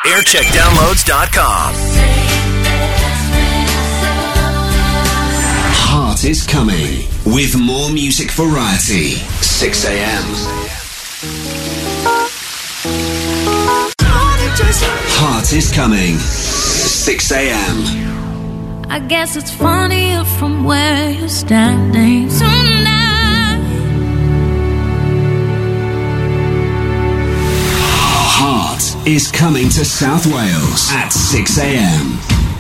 Aircheckdownloads.com. Heart is coming with more music variety. 6 a.m. Heart is coming. 6 a.m. I guess it's funnier from where you're standing tonight. Heart is coming to South Wales at 6 a.m.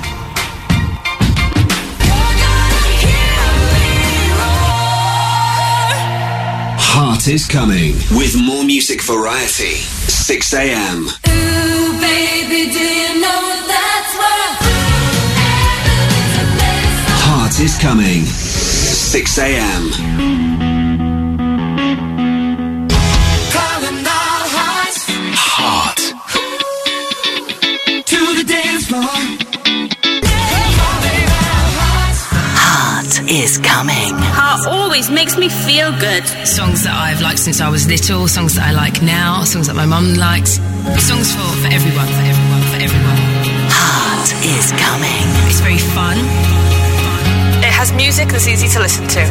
Heart is coming with more music variety. 6 a.m. Ooh, baby, do you know that's worth? Heart is coming. 6 a.m. Calling all hearts. Heart. To the dance floor. Heart is coming. Heart always makes me feel good. Songs that I've liked since I was little, songs that I like now, songs that my mum likes. Songs for everyone, for everyone, for everyone. Heart is coming. It's very fun. It has music that's easy to listen to.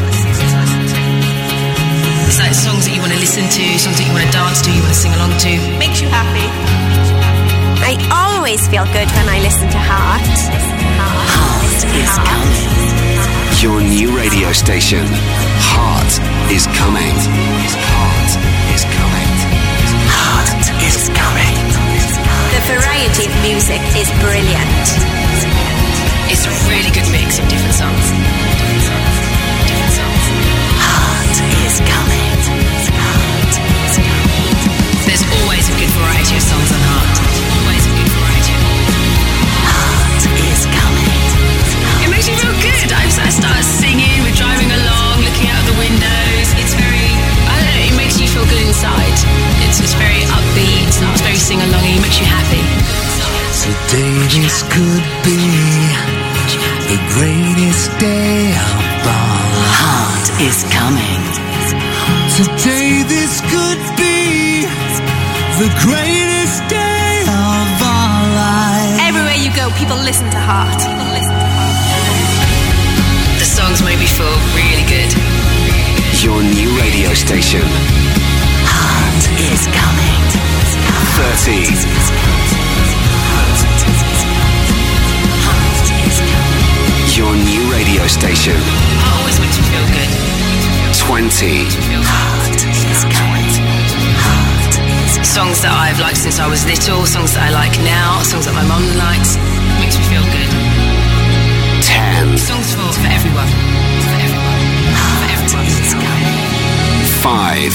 It's like songs that you want to listen to, songs that you want to dance to, you want to sing along to. Makes you happy. I always feel good when I listen to Heart. Heart is coming. Your new radio station. Heart is coming. Heart is coming. Heart is coming. The variety of music is brilliant. It's a really good mix of different songs. Different songs. Heart is coming. Heart is coming. There's always a good variety of songs on Heart. Always a good variety. Heart is coming. It makes you feel good. I start singing, we're driving along, looking out the windows. It's very, I don't know, it makes you feel good inside. It's very upbeat, it's very sing-along-y, it makes you happy. Today this could be the greatest day of all. Heart is coming. Today this could be the greatest day of our lives. Everywhere you go, people listen to Heart. The songs make me feel really good. Your new radio station. Heart is coming. 30. Heart is coming. Your new radio station. It always makes me feel good. 20. Heart is coming. Heart is coming. Songs that I've liked since I was little, songs that I like now, songs that my mum likes. Makes me feel good. 10. Songs for everyone. For everyone. For everyone. Is coming. 5.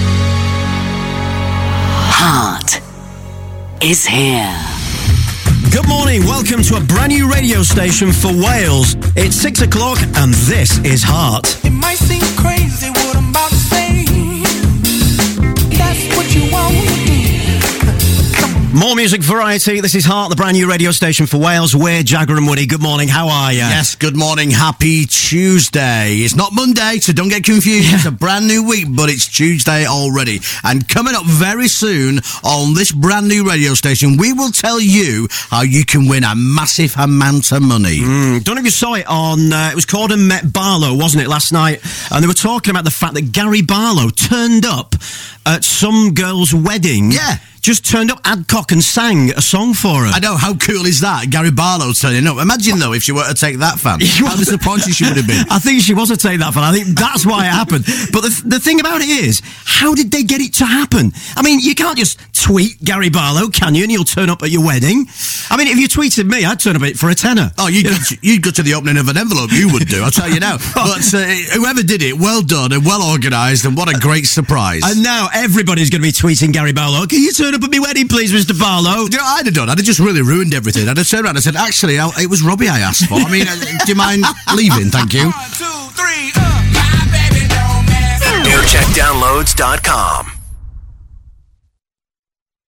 Heart is here. Good morning, welcome to a brand new radio station for Wales. It's 6 o'clock and this is Heart. It might seem crazy what I'm about to say. That's what you want to do. More music variety, this is Heart, the brand new radio station for Wales. We're Jagger and Woody. Good morning, how are you? Yes, good morning, happy Tuesday. It's not Monday, so don't get confused. It's a brand new week, but it's Tuesday already. And coming up very soon on this brand new radio station, we will tell you how you can win a massive amount of money. Don't know if you saw it on, it was called and Met Barlow, wasn't it, last night? And they were talking about the fact that Gary Barlow turned up at some girl's wedding. Yeah. Just turned up, Adcock, and sang a song for her. I know, how cool is that? Gary Barlow turning up. Imagine, though, if she were to take that fan. How disappointed she would have been. I think she was to take that fan. I think that's why it happened. But the thing about it is, how did they get it to happen? I mean, you can't just tweet Gary Barlow, can you? And he'll turn up at your wedding. I mean, if you tweeted me, I'd turn up for a tenner. Oh, you'd go to the opening of an envelope, you would do, I'll tell you now. But whoever did it, well done and well organised, and what a great surprise. And now everybody's going to be tweeting Gary Barlow. Can you turn up at my wedding, please, Mr. Barlow? Do you know what I'd have done? I'd have just really ruined everything. I'd have turned around and said, actually, it was Robbie I asked for. I mean, do you mind leaving? Thank you. 1, 2, 3, Aircheckdownloads.com.